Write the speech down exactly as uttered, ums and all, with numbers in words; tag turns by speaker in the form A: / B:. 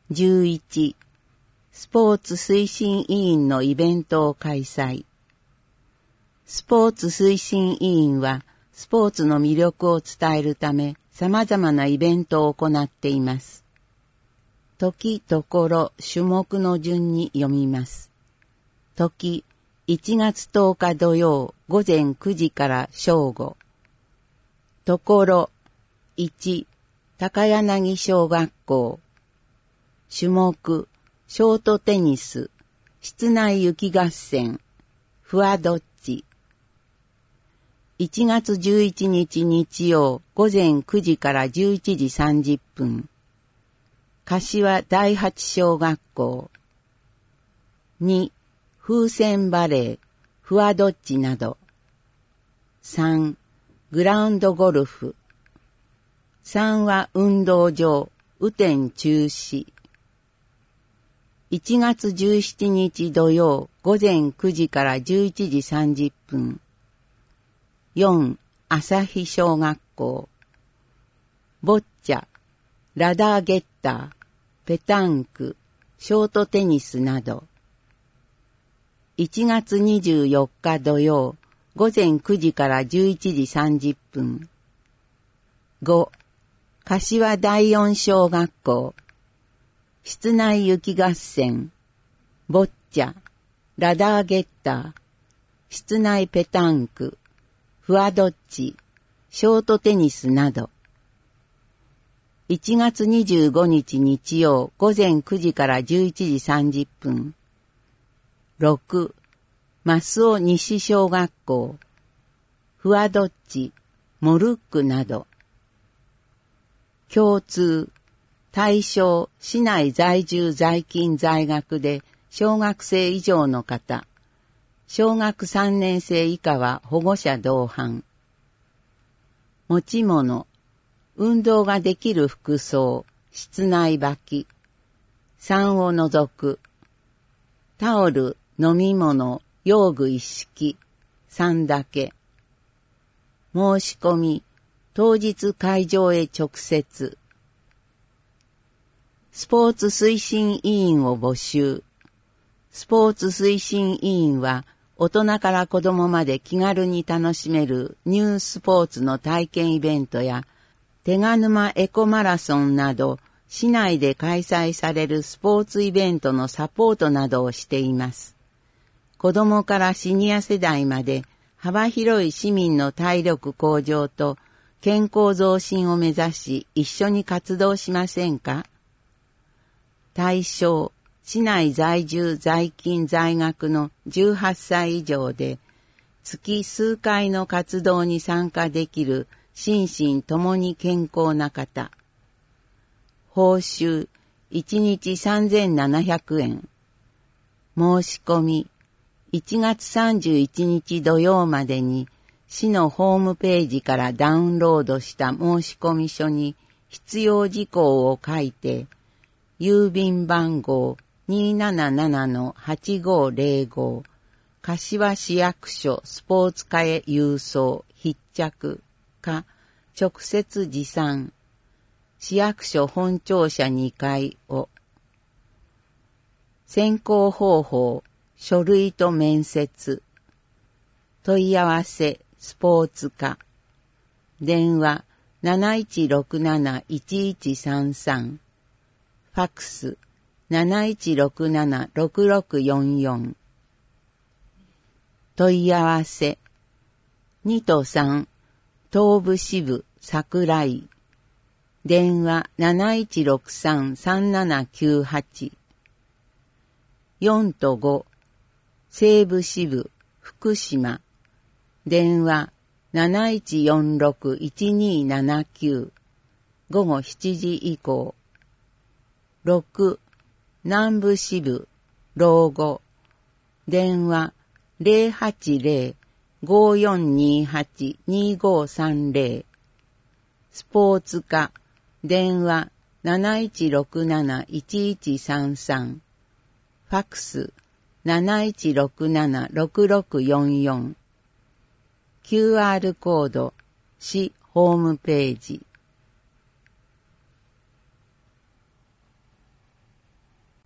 A: じゅういち、スポーツ推進委員のイベントを開催。スポーツ推進委員は、スポーツの魅力を伝えるため、様々なイベントを行っています。時、ところ、種目の順に読みます。時、いちがつとおか土曜、午前くじから正午。ところ、いち、高柳小学校。種目、ショートテニス、室内雪合戦、フワドッチ。いちがつじゅういちにち日曜、午前くじからじゅういちじさんじゅっぷん。柏第八小学校。に、風船バレー、フワドッチなど。さん、グラウンドゴルフ。さんは運動場、雨天中止。いちがつじゅうしちにち土曜、午前くじからじゅういちじさんじゅっぷん。よん、朝日小学校。ボッチャ、ラダーゲッター、ペタンク、ショートテニスなど。いちがつにじゅうよっか土曜、午前くじからじゅういちじさんじゅっぷん。ご、柏第四小学校。室内雪合戦、ボッチャ、ラダーゲッター、室内ペタンク、フワドッチ、ショートテニスなど。いちがつにじゅうごにち日曜、午前くじからじゅういちじさんじゅっぷん。ろく、増尾西小学校、フワドッチ、モルックなど。共通、対象、市内在住在勤在学で小学生以上の方、小学さんねん生以下は保護者同伴。持ち物、運動ができる服装、室内履き、さんを除く、タオル、飲み物、用具一式、さんだけ。申し込み、当日会場へ直接。スポーツ推進委員を募集。スポーツ推進委員は、大人から子供まで気軽に楽しめるニュースポーツの体験イベントや、手賀沼エコマラソンなど、市内で開催されるスポーツイベントのサポートなどをしています。子供からシニア世代まで、幅広い市民の体力向上と健康増進を目指し、一緒に活動しませんか？対象、市内在住在勤在学のじゅうはっさい以上で、月数回の活動に参加できる心身ともに健康な方。報酬、いちにちさんぜんななひゃくえん。申し込み、いちがつさんじゅういちにち土曜までに、市のホームページからダウンロードした申込書に必要事項を書いて、郵便番号 にーななななはちごーぜろご 柏市役所スポーツ課へ郵送必着か直接持参市役所本庁舎にかいを。選考方法、書類と面接。問い合わせ、スポーツ課。電話、なないちろくなないちいちさんさん。ファックス、なないちろくななろくろくよんよん。問い合わせ、にとさん、東部支部、桜井。電話、なないちろくさんさんななきゅうはち。よんとご、西部支部、福島。電話、なないちよんろくいちにーななきゅう。午後しちじ以降。ろく、南部支部、老後。電話、ぜろはちぜろ ごーよんにーはち にーごーさんぜろ。スポーツ課、電話、なないちろくなないちいちさんさん。ファックス、なないちろくななろくろくよんよん。キューアール コード、市ホームページ。